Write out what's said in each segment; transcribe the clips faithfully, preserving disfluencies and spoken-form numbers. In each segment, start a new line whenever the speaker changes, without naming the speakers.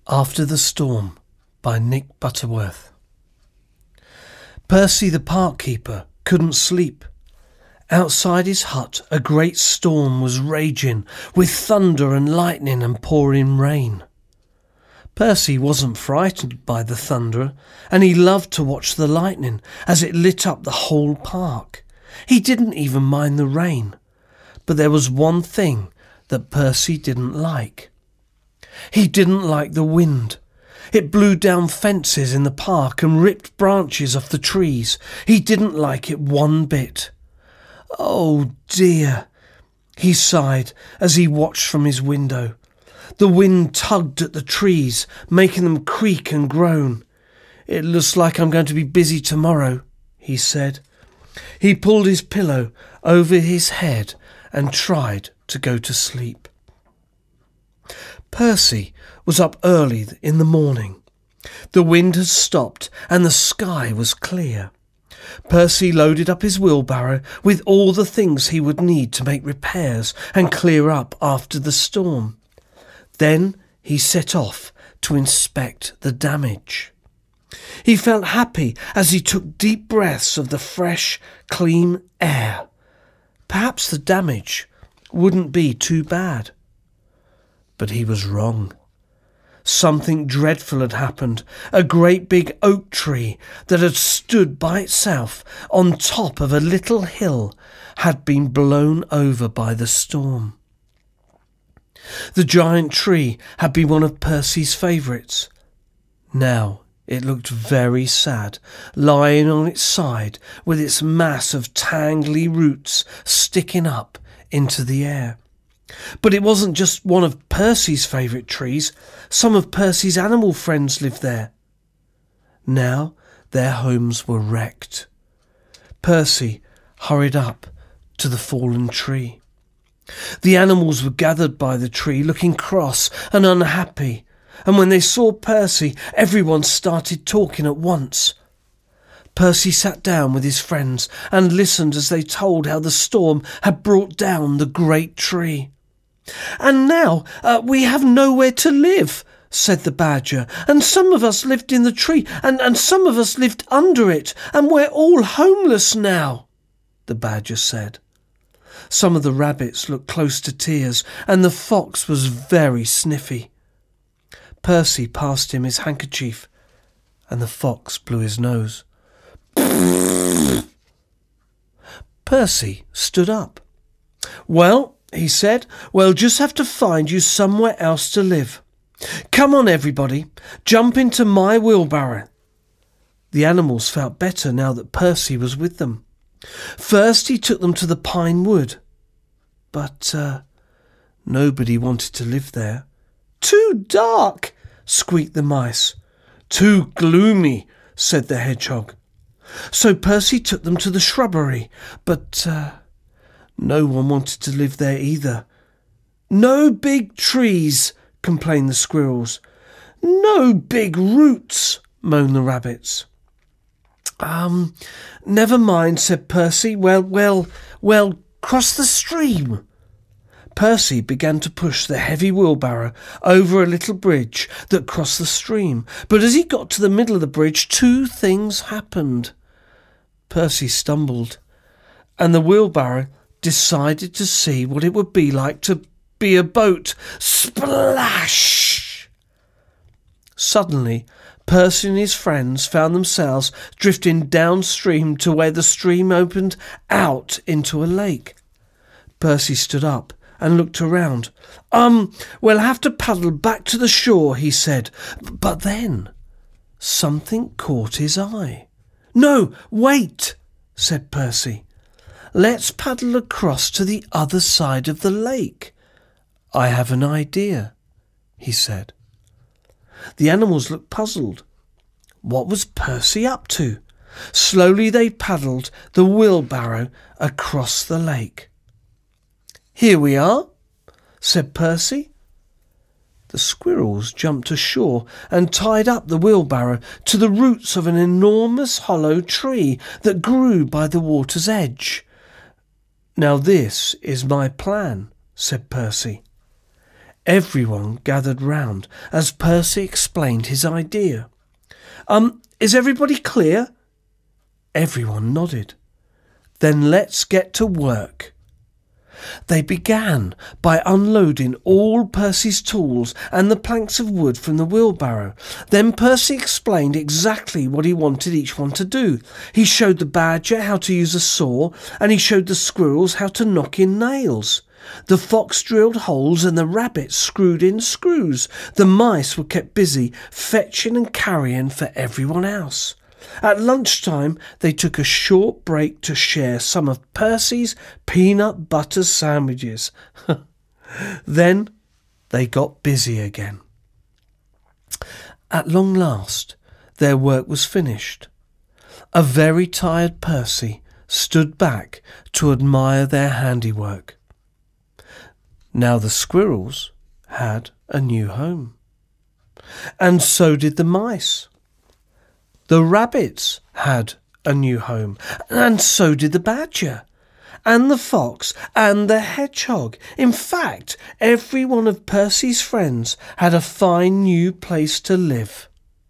After the Storm by Nick Butterworth. Percy the park keeper couldn't sleep. Outside his hut a great storm was raging, with thunder and lightning and pouring rain. Percy wasn't frightened by the thunder, and he loved to watch the lightning as it lit up the whole park. He didn't even mind the rain. But there was one thing that Percy didn't like. He didn't like the wind. It blew down fences in the park and ripped branches off the trees. He didn't like it one bit. Oh dear, he sighed as he watched from his window. The wind tugged at the trees, making them creak and groan. It looks like I'm going to be busy tomorrow, he said. He pulled his pillow over his head and tried to go to sleep. Percy was up early in the morning. The wind had stopped and the sky was clear. Percy loaded up his wheelbarrow with all the things he would need to make repairs and clear up after the storm. Then he set off to inspect the damage. He felt happy as he took deep breaths of the fresh, clean air. Perhaps the damage wouldn't be too bad. But he was wrong. Something dreadful had happened. A great big oak tree that had stood by itself on top of a little hill had been blown over by the storm. The giant tree had been one of Percy's favourites. Now it looked very sad, lying on its side with its mass of tangly roots sticking up into the air. But it wasn't just one of Percy's favourite trees. Some of Percy's animal friends lived there. Now their homes were wrecked. Percy hurried up to the fallen tree. The animals were gathered by the tree, looking cross and unhappy, and when they saw Percy, everyone started talking at once. Percy sat down with his friends and listened as they told how the storm had brought down the great tree. "And now uh, we have nowhere to live," said the badger, "and some of us lived in the tree, and, and some of us lived under it, and we're all homeless now," the badger said. Some of the rabbits looked close to tears, and the fox was very sniffy. Percy passed him his handkerchief, and the fox blew his nose. Percy stood up. "Well," he said, "we'll just have to find you somewhere else to live. Come on, everybody, jump into my wheelbarrow." The animals felt better now that Percy was with them. First he took them to the pine wood, but uh, nobody wanted to live there. "Too dark," squeaked the mice. "Too gloomy," said the hedgehog. So Percy took them to the shrubbery, but uh, no one wanted to live there either. "No big trees," complained the squirrels. "No big roots," moaned the rabbits. Um, never mind," said Percy. Well, well, well, cross the stream." Percy began to push the heavy wheelbarrow over a little bridge that crossed the stream. But as he got to the middle of the bridge, two things happened. Percy stumbled, and the wheelbarrow decided to see what it would be like to be a boat. Splash! Suddenly, Percy and his friends found themselves drifting downstream to where the stream opened out into a lake. Percy stood up and looked around. Um, we'll have to paddle back to the shore," he said. But then something caught his eye. "No, wait," said Percy. "Let's paddle across to the other side of the lake. I have an idea," he said. The animals looked puzzled. What was Percy up to? Slowly they paddled the wheelbarrow across the lake. "Here we are," said Percy. The squirrels jumped ashore and tied up the wheelbarrow to the roots of an enormous hollow tree that grew by the water's edge. "Now this is my plan," said Percy. Everyone gathered round as Percy explained his idea. Um, is everybody clear? Everyone nodded. Then let's get to work. They began by unloading all Percy's tools and the planks of wood from the wheelbarrow. Then Percy explained exactly what he wanted each one to do. He showed the badger how to use a saw, and he showed the squirrels how to knock in nails. The fox drilled holes and the rabbit screwed in screws. The mice were kept busy fetching and carrying for everyone else. At lunchtime, they took a short break to share some of Percy's peanut butter sandwiches. Then they got busy again. At long last, their work was finished. A very tired Percy stood back to admire their handiwork. Now the squirrels had a new home, and so did the mice. The rabbits had a new home, and so did the badger, and the fox, and the hedgehog. In fact, every one of Percy's friends had a fine new place to live.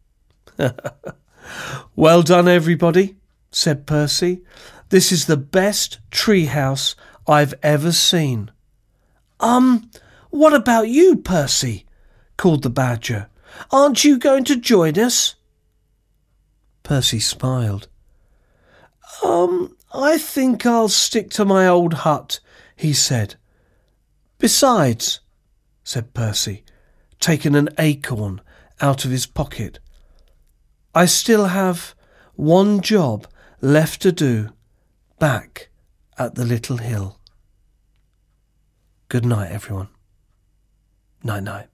Well done, everybody, said Percy. This is the best treehouse I've ever seen. Um, what about you, Percy? Called the badger. Aren't you going to join us? Percy smiled. Um, I think I'll stick to my old hut, he said. Besides, said Percy, taking an acorn out of his pocket, I still have one job left to do back at the little hill. Good night, everyone. Night-night.